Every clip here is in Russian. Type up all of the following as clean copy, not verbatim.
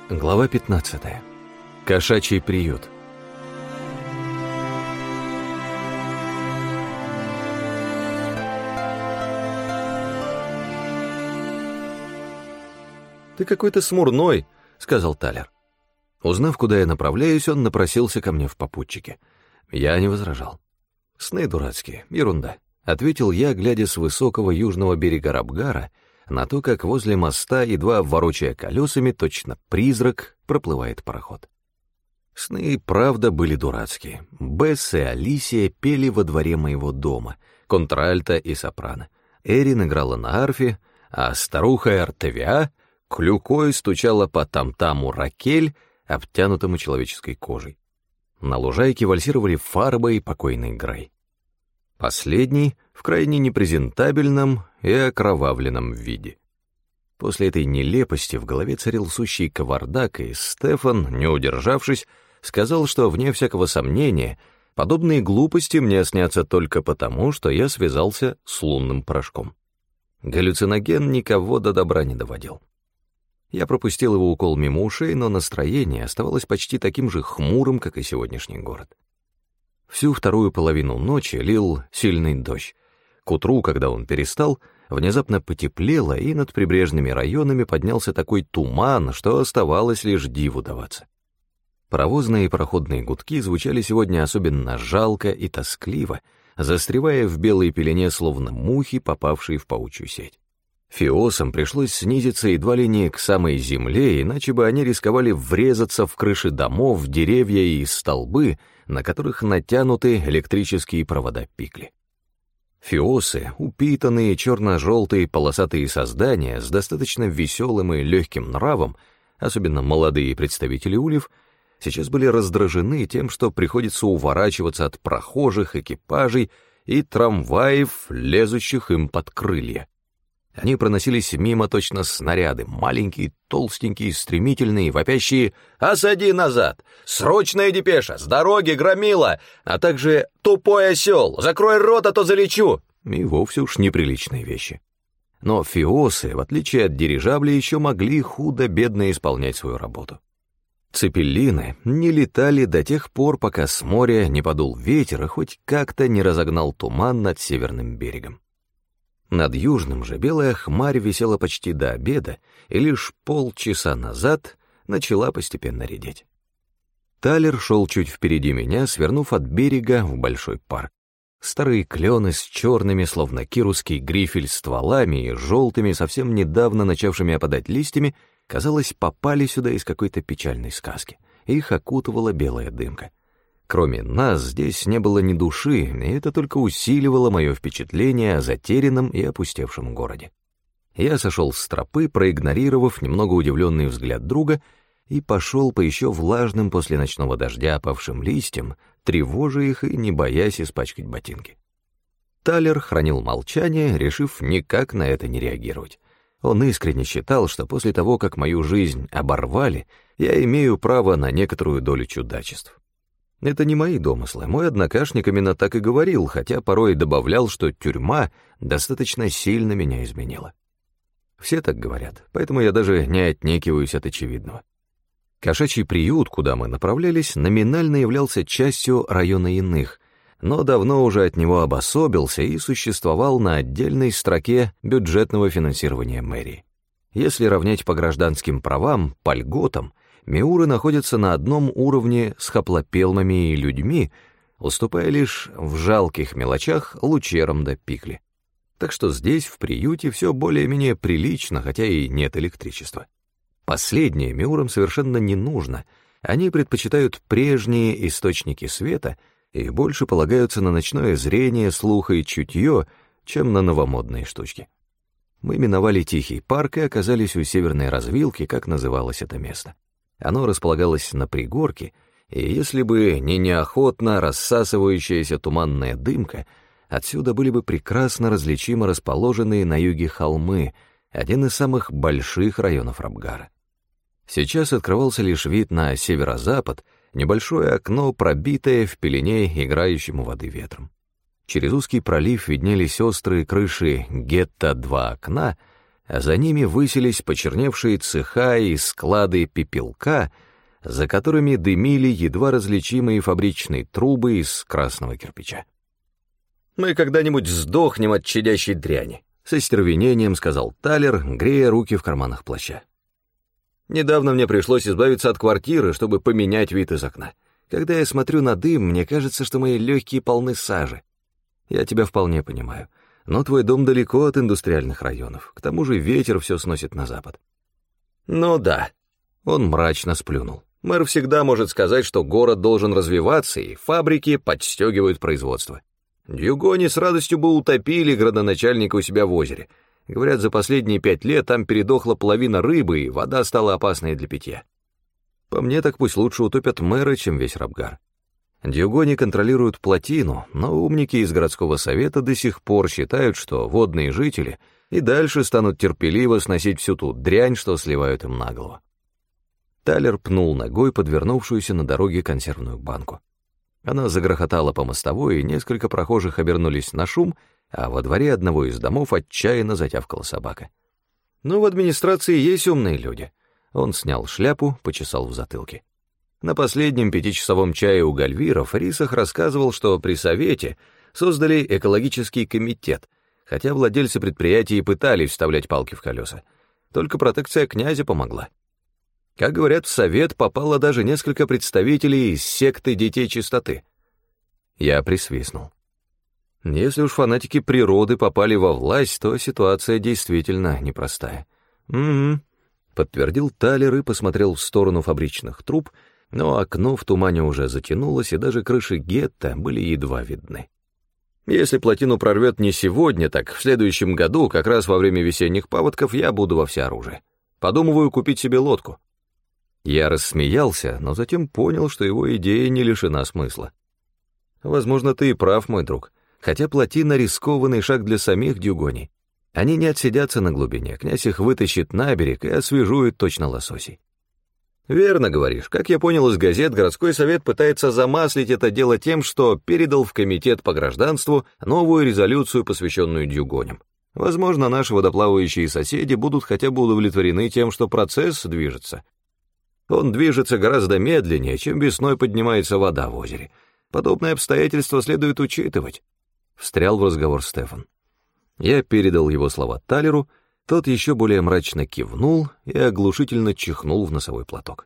Глава 15. Кошачий приют. «Ты какой-то смурной», — сказал Талер. Узнав, куда я направляюсь, он напросился ко мне в попутчике. Я не возражал. «Сны дурацкие, ерунда», — ответил я, глядя с высокого южного берега Рабгара на то, как возле моста, едва ворочая колесами, точно призрак, проплывает пароход. Сны, правда, были дурацкие. Бесс и Алисия пели во дворе моего дома, контральто и сопрано. Эрин играла на арфе, а старуха Артевиа клюкой стучала по там-таму Ракель, обтянутому человеческой кожей. На лужайке вальсировали Фарба и покойный Грей. Последний в крайне непрезентабельном и окровавленном виде. После этой нелепости в голове царил сущий кавардак, и Стефан, не удержавшись, сказал, что, вне всякого сомнения, подобные глупости мне снятся только потому, что я связался с лунным порошком. Галлюциноген никого до добра не доводил. Я пропустил его укол мимо ушей, но настроение оставалось почти таким же хмурым, как и сегодняшний город. Всю вторую половину ночи лил сильный дождь. К утру, когда он перестал, внезапно потеплело, и над прибрежными районами поднялся такой туман, что оставалось лишь диву даваться. Паровозные и пароходные гудки звучали сегодня особенно жалко и тоскливо, застревая в белой пелене, словно мухи, попавшие в паучью сеть. Фиосам пришлось снизиться едва ли не к самой земле, иначе бы они рисковали врезаться в крыши домов, деревья и столбы, на которых натянуты электрические провода пикли. Фиосы, упитанные черно-желтые полосатые создания с достаточно веселым и легким нравом, особенно молодые представители ульев, сейчас были раздражены тем, что приходится уворачиваться от прохожих, экипажей и трамваев, лезущих им под крылья. Они проносились мимо точно снаряды, маленькие, толстенькие, стремительные, вопящие «Осади назад! Срочная депеша! С дороги, громила!», а также «Тупой осел! Закрой рот, а то залечу!» и вовсе уж неприличные вещи. Но фиосы, в отличие от дирижаблей, еще могли худо-бедно исполнять свою работу. Цепеллины не летали до тех пор, пока с моря не подул ветер и хоть как-то не разогнал туман над северным берегом. Над южным же белая хмарь висела почти до обеда, и лишь полчаса назад начала постепенно редеть. Талер шел чуть впереди меня, свернув от берега в большой парк. Старые клены с черными, словно кирусский грифель, стволами и желтыми, совсем недавно начавшими опадать листьями, казалось, попали сюда из какой-то печальной сказки. Их окутывала белая дымка. Кроме нас здесь не было ни души, и это только усиливало мое впечатление о затерянном и опустевшем городе. Я сошел с тропы, проигнорировав немного удивленный взгляд друга, и пошел по еще влажным после ночного дождя опавшим листьям, тревожа их и не боясь испачкать ботинки. Талер хранил молчание, решив никак на это не реагировать. Он искренне считал, что после того, как мою жизнь оборвали, я имею право на некоторую долю чудачеств. Это не мои домыслы, мой однокашник именно так и говорил, хотя порой добавлял, что тюрьма достаточно сильно меня изменила. Все так говорят, поэтому я даже не отнекиваюсь от очевидного. Кошачий приют, куда мы направлялись, номинально являлся частью района иных, но давно уже от него обособился и существовал на отдельной строке бюджетного финансирования мэрии. Если равнять по гражданским правам, по льготам, Миуры находятся на одном уровне с хоплопелмами и людьми, уступая лишь в жалких мелочах лучерам да пикли. Так что здесь, в приюте, все более-менее прилично, хотя и нет электричества. Последнее Миурам совершенно не нужно, они предпочитают прежние источники света и больше полагаются на ночное зрение, слух и чутье, чем на новомодные штучки. Мы миновали тихий парк и оказались у северной развилки, как называлось это место. Оно располагалось на пригорке, и если бы не неохотно рассасывающаяся туманная дымка, отсюда были бы прекрасно различимо расположенные на юге холмы, один из самых больших районов Рабгара. Сейчас открывался лишь вид на северо-запад, небольшое окно, пробитое в пелене играющим у воды ветром. Через узкий пролив виднелись острые крыши гетто-2 окна, а за ними высились почерневшие цеха и склады пепелка, за которыми дымили едва различимые фабричные трубы из красного кирпича. «Мы когда-нибудь сдохнем от чадящей дряни», — с остервенением сказал Талер, грея руки в карманах плаща. «Недавно мне пришлось избавиться от квартиры, чтобы поменять вид из окна. Когда я смотрю на дым, мне кажется, что мои легкие полны сажи. Я тебя вполне понимаю, но твой дом далеко от индустриальных районов, к тому же ветер все сносит на запад». «Ну да», — он мрачно сплюнул. «Мэр всегда может сказать, что город должен развиваться, и фабрики подстегивают производство. Дьюгони с радостью бы утопили градоначальника у себя в озере. Говорят, за последние 5 лет там передохла половина рыбы, и вода стала опасной для питья. По мне, так пусть лучше утопят мэра, чем весь Рабгар. Дьюгони контролируют плотину, но умники из городского совета до сих пор считают, что водные жители и дальше станут терпеливо сносить всю ту дрянь, что сливают им на голову». Талер пнул ногой подвернувшуюся на дороге консервную банку. Она загрохотала по мостовой, и несколько прохожих обернулись на шум, а во дворе одного из домов отчаянно затявкала собака. «Ну, в администрации есть умные люди». Он снял шляпу, почесал в затылке. На последнем 5-часовом чае у Гальвиров Рисах рассказывал, что при совете создали экологический комитет, хотя владельцы предприятий пытались вставлять палки в колеса. Только протекция князя помогла. Как говорят, в совет попало даже несколько представителей из секты детей чистоты. Я присвистнул. Если уж фанатики природы попали во власть, то ситуация действительно непростая. «Угу», — подтвердил Талер и посмотрел в сторону фабричных труб, но окно в тумане уже затянулось, и даже крыши гетто были едва видны. «Если плотину прорвет не сегодня, так в следующем году, как раз во время весенних паводков, я буду во всеоружии. Подумываю купить себе лодку». Я рассмеялся, но затем понял, что его идея не лишена смысла. «Возможно, ты и прав, мой друг. Хотя плотина — рискованный шаг для самих дьюгоней. Они не отсидятся на глубине, князь их вытащит на берег и освежует точно лососей». «Верно говоришь. Как я понял из газет, городской совет пытается замаслить это дело тем, что передал в комитет по гражданству новую резолюцию, посвященную дьюгоням. Возможно, наши водоплавающие соседи будут хотя бы удовлетворены тем, что процесс движется. Он движется гораздо медленнее, чем весной поднимается вода в озере. Подобные обстоятельства следует учитывать», — встрял в разговор Стефан. Я передал его слова Талеру, тот еще более мрачно кивнул и оглушительно чихнул в носовой платок.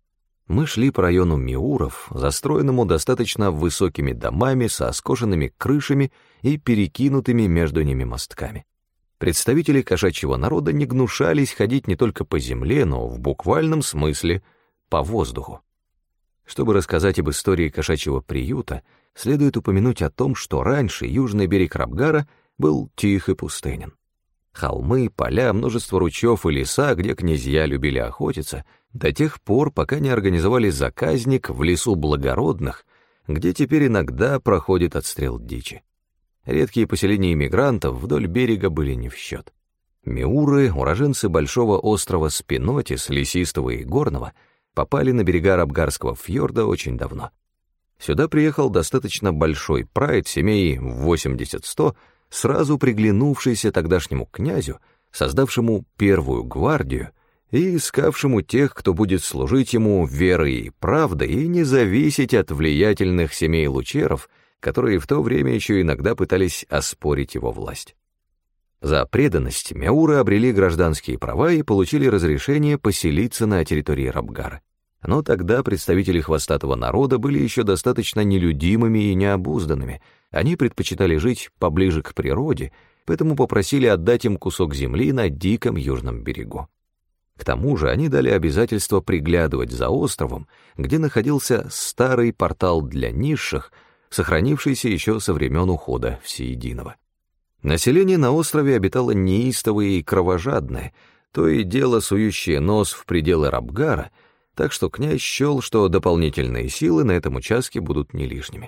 Мы шли по району Миуров, застроенному достаточно высокими домами со скошенными крышами и перекинутыми между ними мостками. Представители кошачьего народа не гнушались ходить не только по земле, но в буквальном смысле по воздуху. Чтобы рассказать об истории кошачьего приюта, следует упомянуть о том, что раньше южный берег Рабгара был тих и пустынен. Холмы, поля, множество ручьев и леса, где князья любили охотиться, до тех пор, пока не организовали заказник в лесу благородных, где теперь иногда проходит отстрел дичи. Редкие поселения иммигрантов вдоль берега были не в счет. Миуры, уроженцы большого острова Спинотис, лесистого и горного, попали на берега Рабгарского фьорда очень давно. Сюда приехал достаточно большой прайд семей в 80-100, сразу приглянувшийся тогдашнему князю, создавшему первую гвардию и искавшему тех, кто будет служить ему верой и правдой и не зависеть от влиятельных семей лучеров, которые в то время еще иногда пытались оспорить его власть. За преданность миуры обрели гражданские права и получили разрешение поселиться на территории Рабгара. Но тогда представители хвостатого народа были еще достаточно нелюдимыми и необузданными, они предпочитали жить поближе к природе, поэтому попросили отдать им кусок земли на диком южном берегу. К тому же они дали обязательство приглядывать за островом, где находился старый портал для низших, сохранившийся еще со времен ухода Всеединого. Население на острове обитало неистовое и кровожадное, то и дело сующее нос в пределы Рабгара, так что князь счел, что дополнительные силы на этом участке будут не лишними.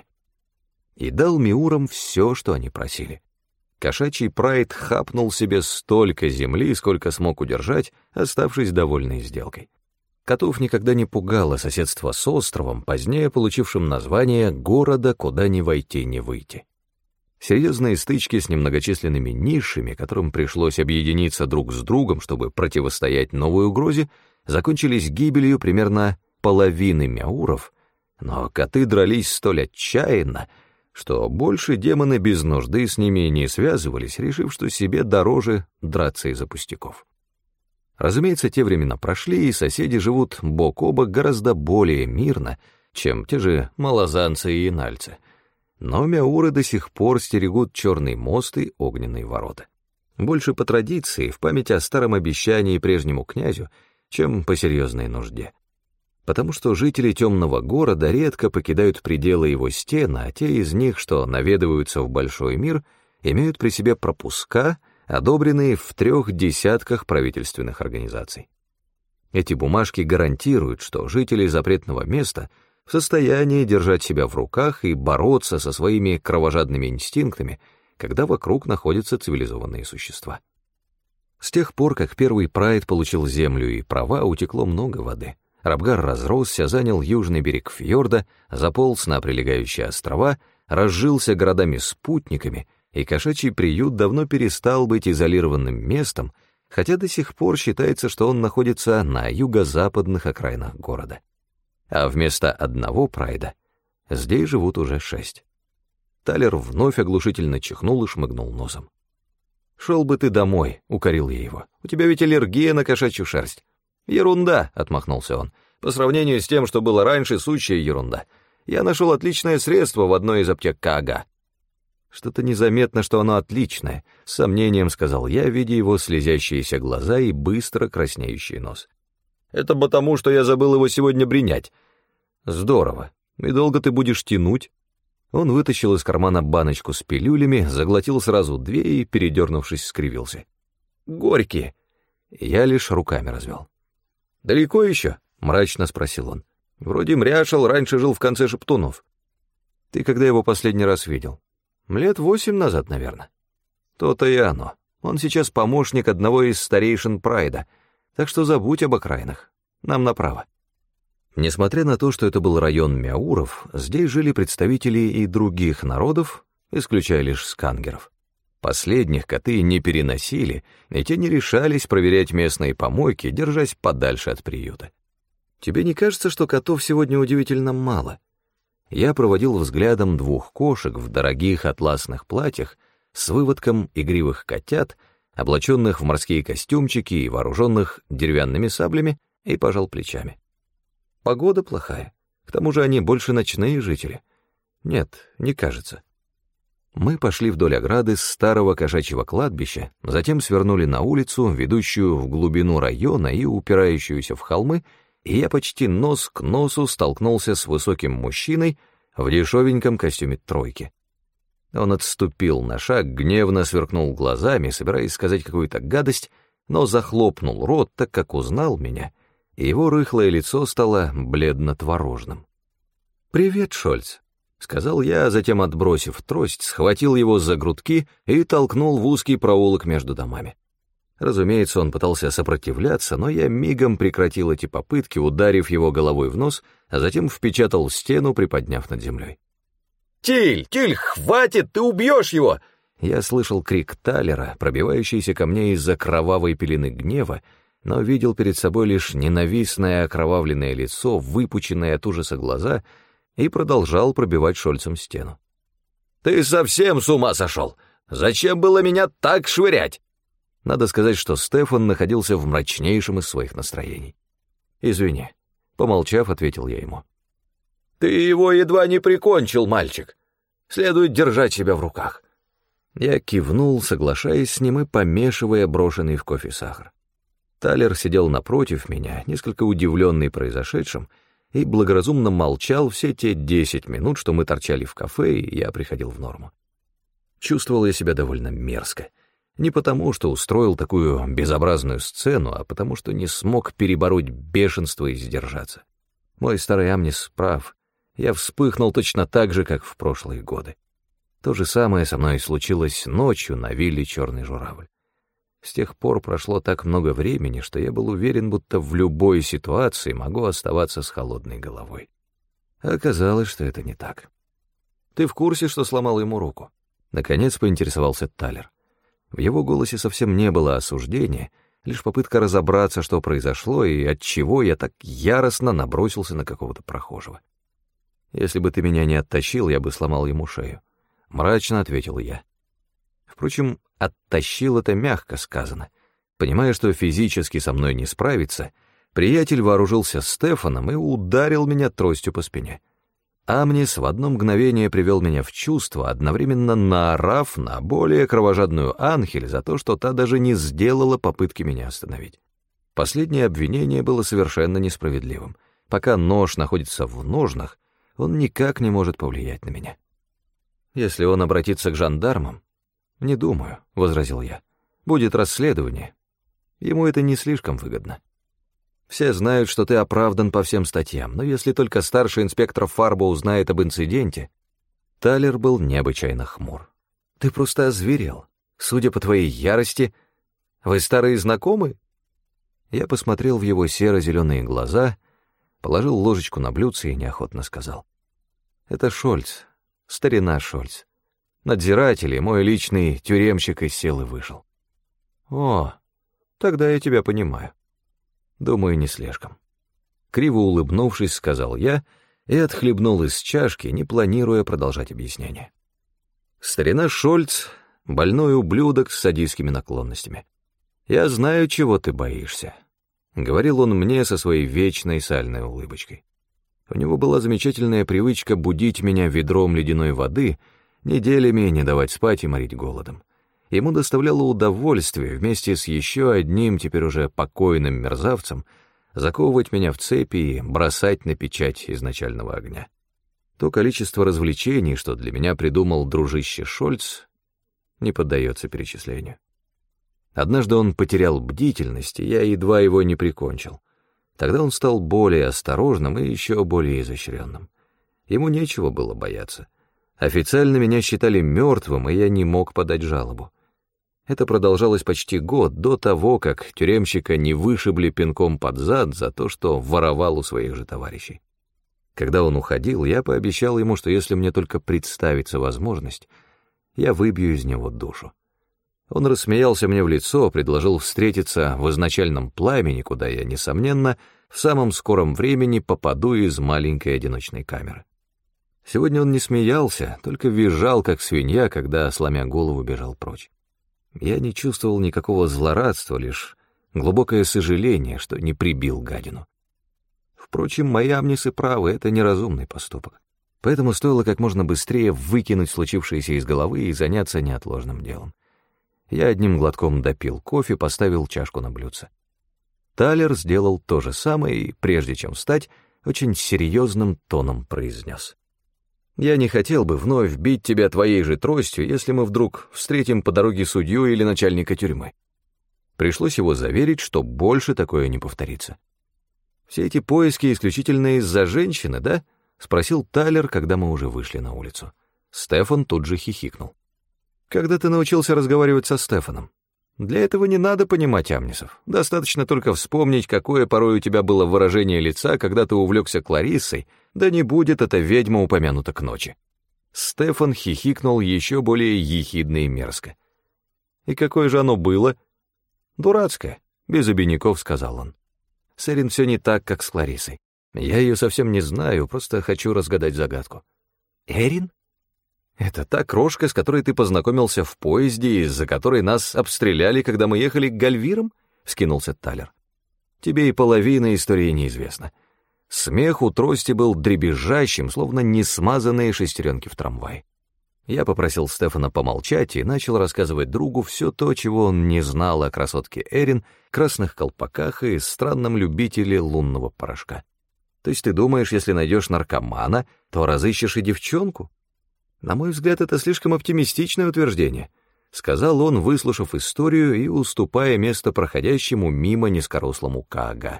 И дал миурам все, что они просили. Кошачий прайд хапнул себе столько земли, сколько смог удержать, оставшись довольной сделкой. Котов никогда не пугало соседство с островом, позднее получившим название «города, куда ни войти, ни выйти». Серьезные стычки с немногочисленными низшими, которым пришлось объединиться друг с другом, чтобы противостоять новой угрозе, закончились гибелью примерно половины мяуров, но коты дрались столь отчаянно, что больше демоны без нужды с ними не связывались, решив, что себе дороже драться из-за пустяков. Разумеется, те времена прошли, и соседи живут бок о бок гораздо более мирно, чем те же малозанцы и инальцы. Но мяуры до сих пор стерегут Черный мост и Огненные ворота. Больше по традиции, в память о старом обещании прежнему князю, чем по серьезной нужде. Потому что жители Темного города редко покидают пределы его стен, а те из них, что наведываются в большой мир, имеют при себе пропуска, одобренные в 3 десятках правительственных организаций. Эти бумажки гарантируют, что жители запретного места в состоянии держать себя в руках и бороться со своими кровожадными инстинктами, когда вокруг находятся цивилизованные существа. С тех пор, как первый прайд получил землю и права, утекло много воды. Рабгар разросся, занял южный берег фьорда, заполз на прилегающие острова, разжился городами-спутниками, и кошачий приют давно перестал быть изолированным местом, хотя до сих пор считается, что он находится на юго-западных окраинах города. А вместо одного прайда здесь живут уже 6. Талер вновь оглушительно чихнул и шмыгнул носом. «Шел бы ты домой», — укорил я его. «У тебя ведь аллергия на кошачью шерсть». «Ерунда», — отмахнулся он. «По сравнению с тем, что было раньше, сущая ерунда. Я нашел отличное средство в одной из аптек Каага». «Что-то незаметно, что оно отличное», — с сомнением сказал я, видя его слезящиеся глаза и быстро краснеющий нос. «Это потому, что я забыл его сегодня бренять». «Здорово. И долго ты будешь тянуть?» Он вытащил из кармана баночку с пилюлями, заглотил сразу 2 и, передернувшись, скривился. «Горькие». Я лишь руками развел. «Далеко еще?» — мрачно спросил он. «Вроде Мряшел раньше жил в конце Шептунов». «Ты когда его последний раз видел?» «Лет 8 назад, наверное». «То-то и оно. Он сейчас помощник одного из старейшин Прайда, так что забудь об окраинах. Нам направо». Несмотря на то, что это был район мяуров, здесь жили представители и других народов, исключая лишь скангеров. Последних коты не переносили, и те не решались проверять местные помойки, держась подальше от приюта. Тебе не кажется, что котов сегодня удивительно мало? Я проводил взглядом 2 кошек в дорогих атласных платьях с выводком игривых котят, облаченных в морские костюмчики и вооруженных деревянными саблями, и пожал плечами. Погода плохая, к тому же они больше ночные жители. Нет, не кажется. Мы пошли вдоль ограды старого кошачьего кладбища, затем свернули на улицу, ведущую в глубину района и упирающуюся в холмы, и я почти нос к носу столкнулся с высоким мужчиной в дешевеньком костюме тройки. Он отступил на шаг, гневно сверкнул глазами, собираясь сказать какую-то гадость, но захлопнул рот, так как узнал меня, и его рыхлое лицо стало бледно-творожным. «Привет, Шольц», — сказал я, а затем, отбросив трость, схватил его за грудки и толкнул в узкий проулок между домами. Разумеется, он пытался сопротивляться, но я мигом прекратил эти попытки, ударив его головой в нос, а затем впечатал в стену, приподняв над землей. «Тиль, хватит, ты убьешь его!» Я слышал крик Талера, пробивающийся ко мне из-за кровавой пелены гнева, но видел перед собой лишь ненавистное окровавленное лицо, выпученные от ужаса глаза, и продолжал пробивать Шольцем стену. «Ты совсем с ума сошел! Зачем было меня так швырять?» Надо сказать, что Стефан находился в мрачнейшем из своих настроений. «Извини», — помолчав, ответил я ему. «Ты его едва не прикончил, мальчик. Следует держать себя в руках». Я кивнул, соглашаясь с ним и помешивая брошенный в кофе сахар. Талер сидел напротив меня, несколько удивленный произошедшим, и благоразумно молчал все те 10 минут, что мы торчали в кафе, и я приходил в норму. Чувствовал я себя довольно мерзко. Не потому, что устроил такую безобразную сцену, а потому, что не смог перебороть бешенство и сдержаться. Мой старый Амнис прав. Я вспыхнул точно так же, как в прошлые годы. То же самое со мной случилось ночью на вилле «Черный журавль». С тех пор прошло так много времени, что я был уверен, будто в любой ситуации могу оставаться с холодной головой. А оказалось, что это не так. Ты в курсе, что сломал ему руку? Наконец поинтересовался Талер. В его голосе совсем не было осуждения, лишь попытка разобраться, что произошло и отчего я так яростно набросился на какого-то прохожего. «Если бы ты меня не оттащил, я бы сломал ему шею», — мрачно ответил я. Впрочем, «оттащил» — это мягко сказано. Понимая, что физически со мной не справиться, приятель вооружился Стефаном и ударил меня тростью по спине. Амнис в одно мгновение привел меня в чувство, одновременно наорав на более кровожадную Анхель за то, что та даже не сделала попытки меня остановить. Последнее обвинение было совершенно несправедливым. Пока нож находится в ножнах, он никак не может повлиять на меня. «Если он обратится к жандармам...» «Не думаю», — возразил я. «Будет расследование. Ему это не слишком выгодно. Все знают, что ты оправдан по всем статьям, но если только старший инспектор Фарбо узнает об инциденте...» Талер был необычайно хмур. «Ты просто озверел. Судя по твоей ярости, вы старые знакомые?» Я посмотрел в его серо-зеленые глаза, положил ложечку на блюдце и неохотно сказал. «Это Шольц, старина Шольц. Надзиратель и мой личный тюремщик из сел и вышел». «О, тогда я тебя понимаю». «Думаю, не слишком». Криво улыбнувшись, сказал я и отхлебнул из чашки, не планируя продолжать объяснение. Старина Шольц — больной ублюдок с садистскими наклонностями. «Я знаю, чего ты боишься», — говорил он мне со своей вечной сальной улыбочкой. У него была замечательная привычка будить меня ведром ледяной воды, неделями не давать спать и морить голодом. Ему доставляло удовольствие вместе с еще одним, теперь уже покойным мерзавцем, заковывать меня в цепи и бросать на печать изначального огня. То количество развлечений, что для меня придумал дружище Шольц, не поддается перечислению. Однажды он потерял бдительность, и я едва его не прикончил. Тогда он стал более осторожным и еще более изощренным. Ему нечего было бояться. Официально меня считали мертвым, и я не мог подать жалобу. Это продолжалось почти год до того, как тюремщика не вышибли пинком под зад за то, что воровал у своих же товарищей. Когда он уходил, я пообещал ему, что если мне только представится возможность, я выбью из него душу. Он рассмеялся мне в лицо, предложил встретиться в изначальном пламени, куда я, несомненно, в самом скором времени попаду из маленькой одиночной камеры. Сегодня он не смеялся, только визжал, как свинья, когда, сломя голову, бежал прочь. Я не чувствовал никакого злорадства, лишь глубокое сожаление, что не прибил гадину. Впрочем, мои амнисы правы, это неразумный поступок. Поэтому стоило как можно быстрее выкинуть случившееся из головы и заняться неотложным делом. Я одним глотком допил кофе, поставил чашку на блюдце. Талер сделал то же самое и, прежде чем встать, очень серьезным тоном произнес. «Я не хотел бы вновь бить тебя твоей же тростью, если мы вдруг встретим по дороге судью или начальника тюрьмы». Пришлось его заверить, что больше такое не повторится. «Все эти поиски исключительно из-за женщины, да?» — спросил Талер, когда мы уже вышли на улицу. Стефан тут же хихикнул. «Когда ты научился разговаривать со Стефаном? Для этого не надо понимать амнисов. Достаточно только вспомнить, какое порой у тебя было выражение лица, когда ты увлекся Клариссой, да не будет эта ведьма упомянута к ночи». Стефан хихикнул еще более ехидно и мерзко. «И какое же оно было?» «Дурацкое», — без обиняков сказал он. «С Эрин все не так, как с Клариссой. Я ее совсем не знаю, просто хочу разгадать загадку». «Эрин? Это та крошка, с которой ты познакомился в поезде, из-за которой нас обстреляли, когда мы ехали к Гальвирам?» — вскинулся Талер. «Тебе и половина истории неизвестна. Смех у трости был дребезжащим, словно несмазанные шестеренки в трамвае. Я попросил Стефана помолчать и начал рассказывать другу все то, чего он не знал о красотке Эрин, красных колпаках и странном любителе лунного порошка. То есть ты думаешь, если найдешь наркомана, то разыщешь и девчонку? На мой взгляд, это слишком оптимистичное утверждение», — сказал он, выслушав историю и уступая место проходящему мимо низкорослому Каага.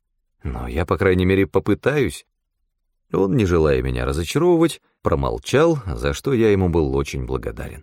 «Но я, по крайней мере, попытаюсь». Он, не желая меня разочаровывать, промолчал, за что я ему был очень благодарен.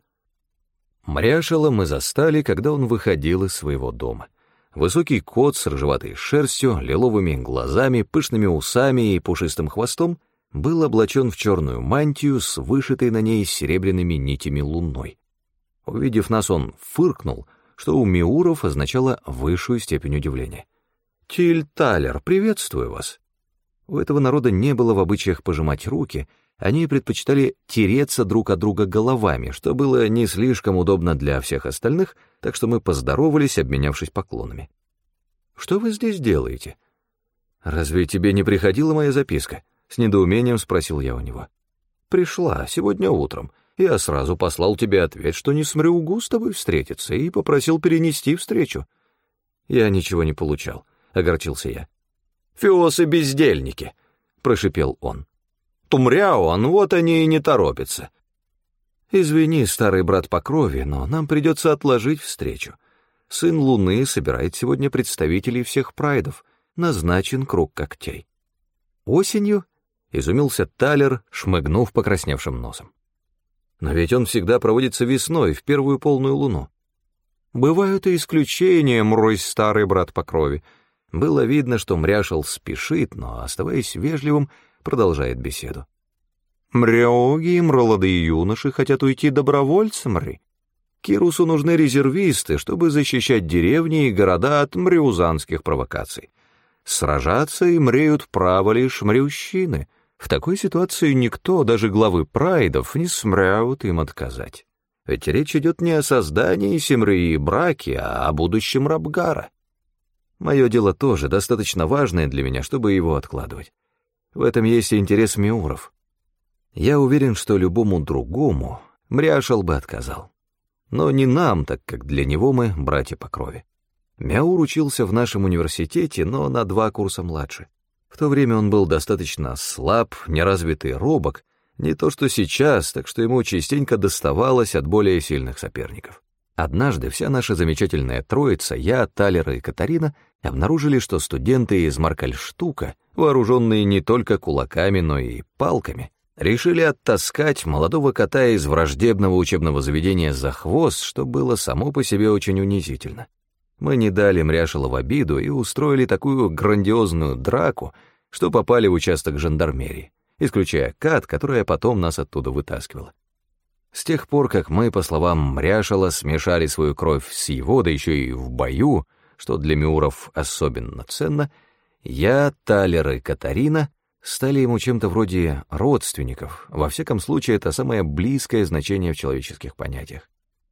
Мряшала мы застали, когда он выходил из своего дома. Высокий кот с рыжеватой шерстью, лиловыми глазами, пышными усами и пушистым хвостом был облачен в черную мантию с вышитой на ней серебряными нитями луной. Увидев нас, он фыркнул, что у миуров означало высшую степень удивления. «Тиль Талер, приветствую вас!» У этого народа не было в обычаях пожимать руки, они предпочитали тереться друг от друга головами, что было не слишком удобно для всех остальных, так что мы поздоровались, обменявшись поклонами. «Что вы здесь делаете?» «Разве тебе не приходила моя записка?» — с недоумением спросил я у него. «Пришла сегодня утром. Я сразу послал тебе ответ, что не смрюгу с тобой встретиться, и попросил перенести встречу». «Я ничего не получал», — огорчился я. «Фиосы-бездельники», — прошипел он. «Тумряуан, вот они и не торопятся». «Извини, старый брат по крови, но нам придется отложить встречу. Сын Луны собирает сегодня представителей всех прайдов, назначен круг когтей». «Осенью?» — изумился Талер, шмыгнув покрасневшим носом. «Но ведь он всегда проводится весной, в первую полную луну». «Бывают и исключения, мрой старый брат по крови». Было видно, что Мряшел спешит, но, оставаясь вежливым, продолжает беседу. «Мряоги и молодые юноши хотят уйти добровольцем, Кирусу нужны резервисты, чтобы защищать деревни и города от мрюзанских провокаций. Сражаться и мреют право лишь мрющины. В такой ситуации никто, даже главы прайдов, не смряут им отказать. Ведь речь идет не о создании семры и браки, а о будущем Рабгара. Мое дело тоже достаточно важное для меня, чтобы его откладывать. В этом есть и интерес миуров. Я уверен, что любому другому Мряшел бы отказал. Но не нам, так как для него мы братья по крови. Мяур учился в нашем университете, но на 2 курса младше. В то время он был достаточно слаб, неразвитый, робок, не то что сейчас, так что ему частенько доставалось от более сильных соперников. Однажды вся наша замечательная троица, я, Талер и Катарина, обнаружили, что студенты из Маркальштука, вооруженные не только кулаками, но и палками, решили оттаскать молодого кота из враждебного учебного заведения за хвост, что было само по себе очень унизительно. Мы не дали Мряшела в обиду и устроили такую грандиозную драку, что попали в участок жандармерии, исключая Кат, которая потом нас оттуда вытаскивала. С тех пор, как мы, по словам Мряшела, смешали свою кровь с его, да еще и в бою, что для миуров особенно ценно, я, Талер и Катарина стали ему чем-то вроде родственников, во всяком случае это самое близкое значение в человеческих понятиях.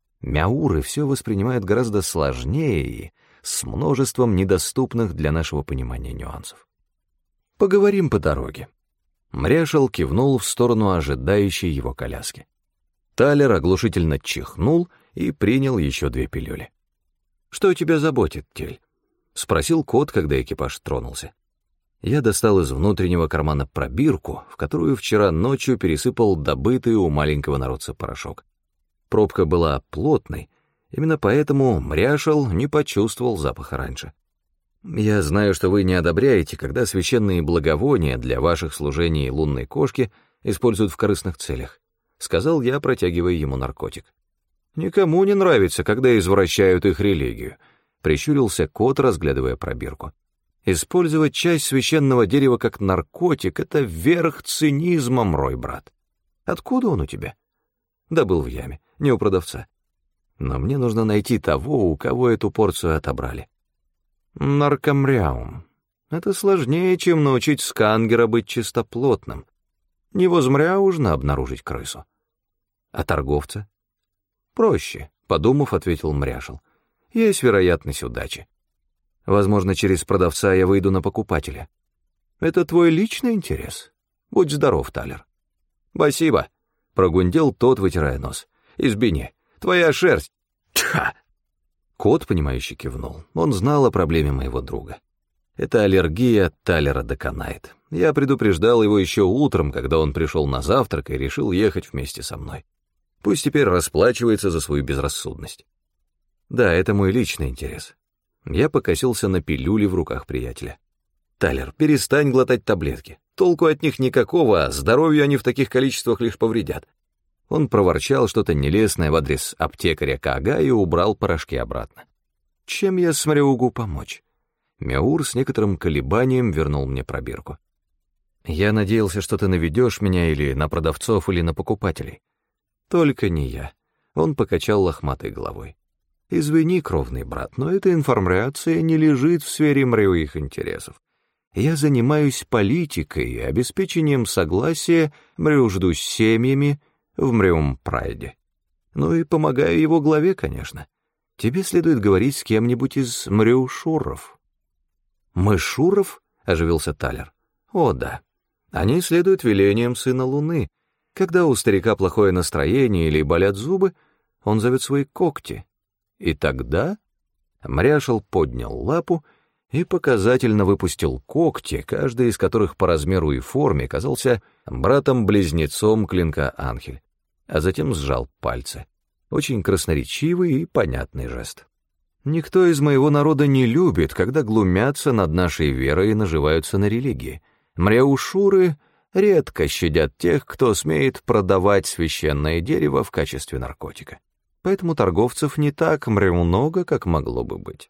Мяуры все воспринимают гораздо сложнее и с множеством недоступных для нашего понимания нюансов. «Поговорим по дороге». Мряшел кивнул в сторону ожидающей его коляски. Талер оглушительно чихнул и принял еще 2 пилюли. «Что тебя заботит, Тель?» — спросил кот, когда экипаж тронулся. Я достал из внутреннего кармана пробирку, в которую вчера ночью пересыпал добытый у маленького народца порошок. Пробка была плотной, именно поэтому Мряшел не почувствовал запаха раньше. «Я знаю, что вы не одобряете, когда священные благовония для ваших служений лунной кошки используют в корыстных целях», — сказал я, протягивая ему наркотик. «Никому не нравится, когда извращают их религию», — прищурился кот, разглядывая пробирку. «Использовать часть священного дерева как наркотик — это верх цинизма, мой брат. Откуда он у тебя?» «Добыл в яме, не у продавца. Но мне нужно найти того, у кого эту порцию отобрали». «Наркомряум. Это сложнее, чем научить скангера быть чистоплотным. Невозмряужно обнаружить крысу. А торговца?» «Проще», — подумав, ответил Мряшел. «Есть вероятность удачи. Возможно, через продавца я выйду на покупателя. Это твой личный интерес? Будь здоров, Талер». «Спасибо», — прогундел тот, вытирая нос. «Избини, твоя шерсть». Тьха! Кот, понимающе кивнул. Он знал о проблеме моего друга. Эта аллергия Талера доконает. Я предупреждал его еще утром, когда он пришел на завтрак и решил ехать вместе со мной. Пусть теперь расплачивается за свою безрассудность. Да, это мой личный интерес. Я покосился на пилюли в руках приятеля. «Талер, перестань глотать таблетки. Толку от них никакого, а здоровью они в таких количествах лишь повредят». Он проворчал что-то нелестное в адрес аптекаря Кага и убрал порошки обратно. «Чем я смогу помочь?» Мяур с некоторым колебанием вернул мне пробирку. Я надеялся, что ты наведешь меня или на продавцов, или на покупателей. Только не я. Он покачал лохматой головой. Извини, кровный брат, но эта информация не лежит в сфере моих интересов. Я занимаюсь политикой и обеспечением согласия мрежду с семьями в Мрём-Прайде. Ну и помогаю его главе, конечно. Тебе следует говорить с кем-нибудь из Мрёшуров. Мышуров? — оживился Талер. О, да. Они следуют велениям Сына Луны. Когда у старика плохое настроение или болят зубы, он зовет свои когти. И тогда Мряшел поднял лапу и показательно выпустил когти, каждый из которых по размеру и форме казался братом-близнецом клинка Анхель, а затем сжал пальцы. Очень красноречивый и понятный жест. Никто из моего народа не любит, когда глумятся над нашей верой и наживаются на религии. Мряушуры редко щадят тех, кто смеет продавать священное дерево в качестве наркотика. Поэтому торговцев не так много, как могло бы быть.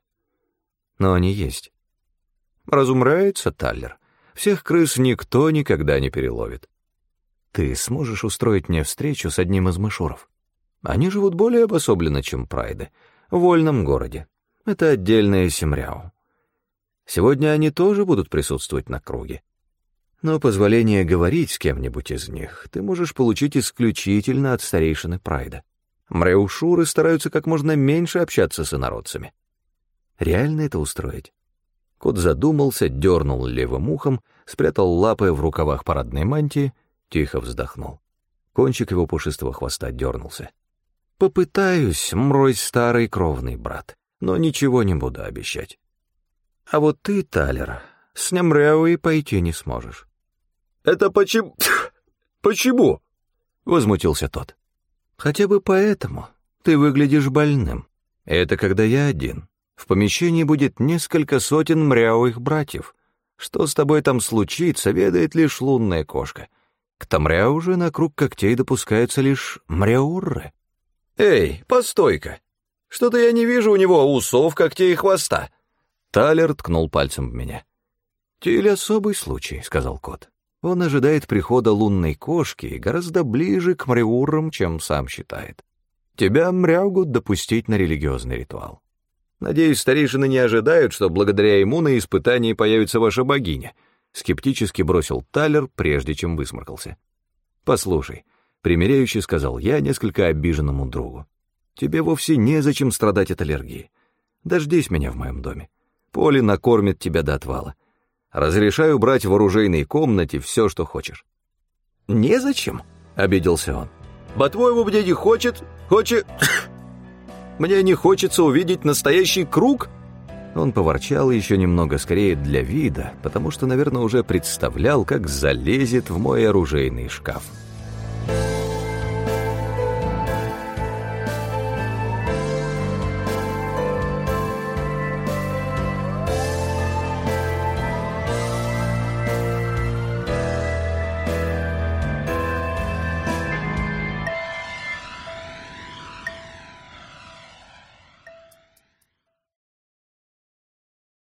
Но они есть. Разумрается, Таллер. Всех крыс никто никогда не переловит. Ты сможешь устроить мне встречу с одним из мышуров? Они живут более обособленно, чем прайды, в вольном городе. Это отдельная Семряу. Сегодня они тоже будут присутствовать на круге. Но позволение говорить с кем-нибудь из них ты можешь получить исключительно от старейшины прайда. Мряушуры стараются как можно меньше общаться с инородцами. Реально это устроить? Кот задумался, дернул левым ухом, спрятал лапы в рукавах парадной мантии, тихо вздохнул. Кончик его пушистого хвоста дернулся. «Попытаюсь, мрой старый кровный брат, но ничего не буду обещать. А вот ты, Талер, с Немряуи пойти не сможешь». «Это почему? Почему?» — возмутился тот. «Хотя бы поэтому. Ты выглядишь больным. Это когда я один. В помещении будет несколько сотен мряуих братьев. Что с тобой там случится, ведает лишь лунная кошка. К Тамряу же на круг когтей допускаются лишь мряурры». «Эй, постой-ка! Что-то я не вижу у него усов, когтей и хвоста!» Талер ткнул пальцем в меня. «Тиль особый случай», — сказал кот. «Он ожидает прихода лунной кошки и гораздо ближе к мряуррам, чем сам считает. Тебя мрягут допустить на религиозный ритуал. Надеюсь, старейшины не ожидают, что благодаря ему на испытании появится ваша богиня», — скептически бросил Талер, прежде чем высморкался. «Послушай», — примиряюще сказал я несколько обиженному другу, «тебе вовсе незачем страдать от аллергии. Дождись меня в моем доме. Поле накормит тебя до отвала. Разрешаю брать в оружейной комнате все, что хочешь». «Незачем?» — обиделся он. «По-твоему, мне не хочет... Мне не хочется увидеть настоящий круг?» Он поворчал еще немного, скорее для вида, потому что, наверное, уже представлял, как залезет в мой оружейный шкаф.